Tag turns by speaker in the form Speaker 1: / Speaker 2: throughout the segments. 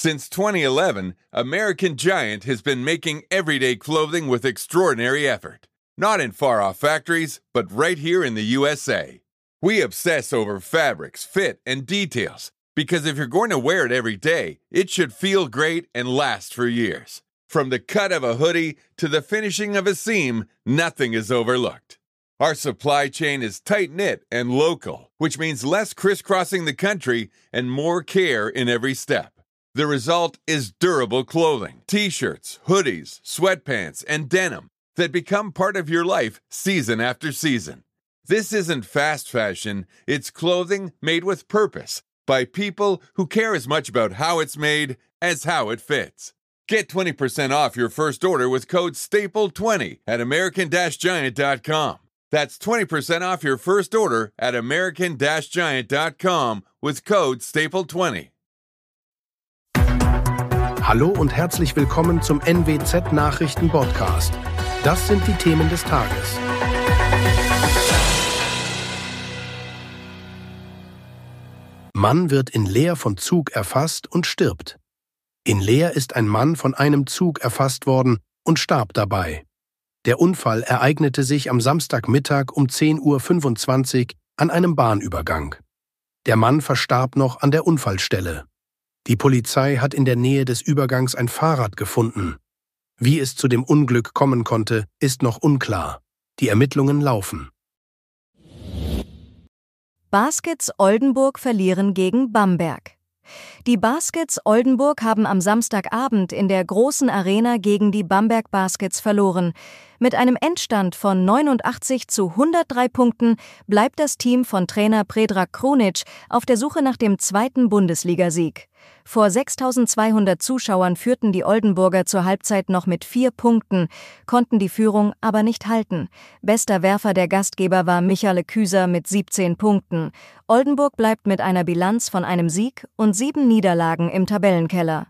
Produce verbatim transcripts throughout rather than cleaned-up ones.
Speaker 1: Since twenty eleven, American Giant has been making everyday clothing with extraordinary effort. Not in far-off factories, but right here in the U S A. We obsess over fabrics, fit, and details, because if you're going to wear it every day, it should feel great and last for years. From the cut of a hoodie to the finishing of a seam, nothing is overlooked. Our supply chain is tight-knit and local, which means less crisscrossing the country and more care in every step. The result is durable clothing, t-shirts, hoodies, sweatpants, and denim that become part of your life season after season. This isn't fast fashion, it's clothing made with purpose by people who care as much about how it's made as how it fits. Get twenty percent off your first order with code staple twenty at American Giant dot com. That's twenty percent off your first order at American Giant dot com with code staple twenty.
Speaker 2: Hallo und herzlich willkommen zum N W Z-Nachrichten-Podcast. Das sind die Themen des Tages. Mann wird in Leer von Zug erfasst und stirbt. In Leer ist ein Mann von einem Zug erfasst worden und starb dabei. Der Unfall ereignete sich am Samstagmittag um zehn Uhr fünfundzwanzig an einem Bahnübergang. Der Mann verstarb noch an der Unfallstelle. Die Polizei hat in der Nähe des Übergangs ein Fahrrad gefunden. Wie es zu dem Unglück kommen konnte, ist noch unklar. Die Ermittlungen laufen.
Speaker 3: Baskets Oldenburg verlieren gegen Bamberg. Die Baskets Oldenburg haben am Samstagabend in der großen Arena gegen die Bamberg Baskets verloren. Mit einem Endstand von neunundachtzig zu hundertdrei Punkten bleibt das Team von Trainer Predrag Krunic auf der Suche nach dem zweiten Bundesligasieg. Vor sechstausendzweihundert Zuschauern führten die Oldenburger zur Halbzeit noch mit vier Punkten, konnten die Führung aber nicht halten. Bester Werfer der Gastgeber war Michale Küser mit siebzehn Punkten. Oldenburg bleibt mit einer Bilanz von einem Sieg und sieben Niederlagen im Tabellenkeller.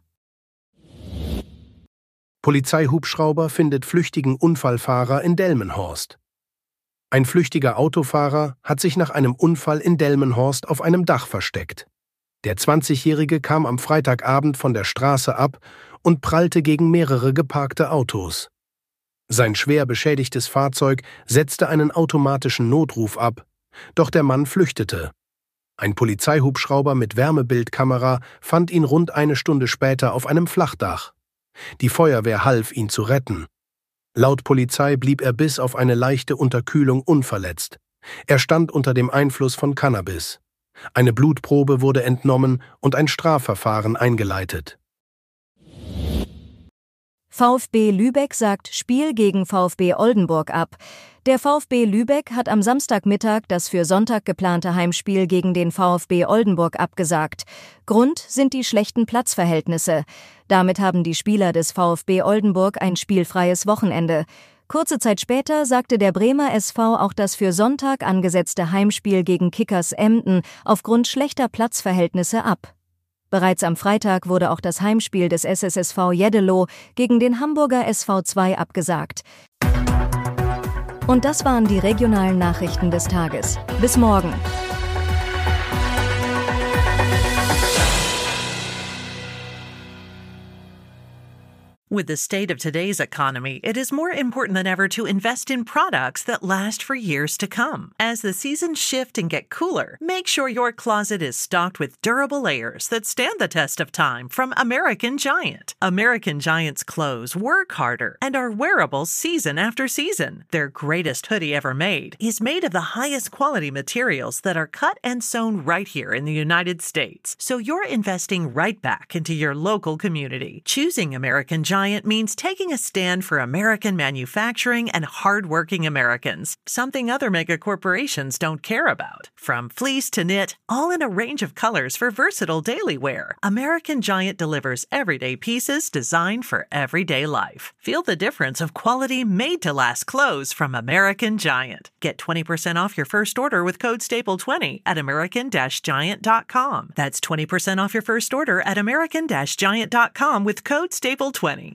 Speaker 2: Polizeihubschrauber findet flüchtigen Unfallfahrer in Delmenhorst. Ein flüchtiger Autofahrer hat sich nach einem Unfall in Delmenhorst auf einem Dach versteckt. Der zwanzigjährige kam am Freitagabend von der Straße ab und prallte gegen mehrere geparkte Autos. Sein schwer beschädigtes Fahrzeug setzte einen automatischen Notruf ab, doch der Mann flüchtete. Ein Polizeihubschrauber mit Wärmebildkamera fand ihn rund eine Stunde später auf einem Flachdach. Die Feuerwehr half, ihn zu retten. Laut Polizei blieb er bis auf eine leichte Unterkühlung unverletzt. Er stand unter dem Einfluss von Cannabis. Eine Blutprobe wurde entnommen und ein Strafverfahren eingeleitet.
Speaker 3: VfB Lübeck sagt Spiel gegen VfB Oldenburg ab. Der VfB Lübeck hat am Samstagmittag das für Sonntag geplante Heimspiel gegen den VfB Oldenburg abgesagt. Grund sind die schlechten Platzverhältnisse. Damit haben die Spieler des VfB Oldenburg ein spielfreies Wochenende. Kurze Zeit später sagte der Bremer S V auch das für Sonntag angesetzte Heimspiel gegen Kickers Emden aufgrund schlechter Platzverhältnisse ab. Bereits am Freitag wurde auch das Heimspiel des S S S V Jeddelo gegen den Hamburger S V zwei abgesagt. Und das waren die regionalen Nachrichten des Tages. Bis morgen.
Speaker 4: With the state of today's economy, it is more important than ever to invest in products that last for years to come. As the seasons shift and get cooler, make sure your closet is stocked with durable layers that stand the test of time from American Giant. American Giant's clothes work harder and are wearable season after season. Their greatest hoodie ever made is made of the highest quality materials that are cut and sewn right here in the United States. So you're investing right back into your local community. Choosing American Giant means taking a stand for American manufacturing and hardworking Americans, something other mega corporations don't care about. From fleece to knit, all in a range of colors for versatile daily wear, American Giant delivers everyday pieces designed for everyday life. Feel the difference of quality made-to-last clothes from American Giant. Get twenty percent off your first order with code staple twenty at American Giant dot com. That's twenty percent off your first order at American Giant dot com with code staple twenty.